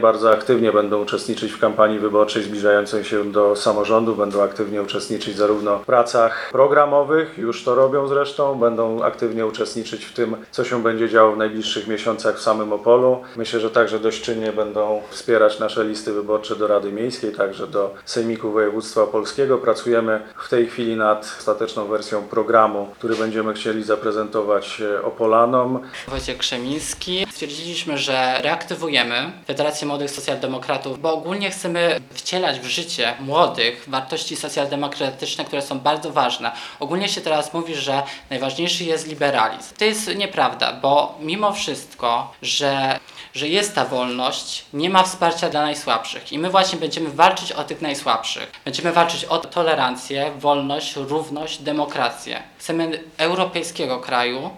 Bardzo aktywnie będą uczestniczyć w kampanii wyborczej zbliżającej się do samorządu, będą aktywnie uczestniczyć zarówno w pracach programowych, już to robią zresztą, będą aktywnie uczestniczyć w tym, co się będzie działo w najbliższych miesiącach w samym Opolu. Myślę, że także dość czynnie będą wspierać nasze listy wyborcze do Rady Miejskiej, także do Sejmiku Województwa Opolskiego. Pracujemy w tej chwili nad ostateczną wersją programu, który będziemy chcieli zaprezentować Opolanom. Wojciech Krzemiński. Stwierdziliśmy, że reaktywujemy Federację Młodych Socjaldemokratów, bo ogólnie chcemy wcielać w życie młodych wartości socjaldemokratyczne, które są bardzo ważne. Ogólnie się teraz mówi, że najważniejszy jest liberalizm. To jest nieprawda, bo mimo wszystko, że jest ta wolność, nie ma wsparcia dla najsłabszych. I my właśnie będziemy walczyć o tych najsłabszych. Będziemy walczyć o tolerancję, wolność, równość, demokrację. Chcemy europejskiego kraju,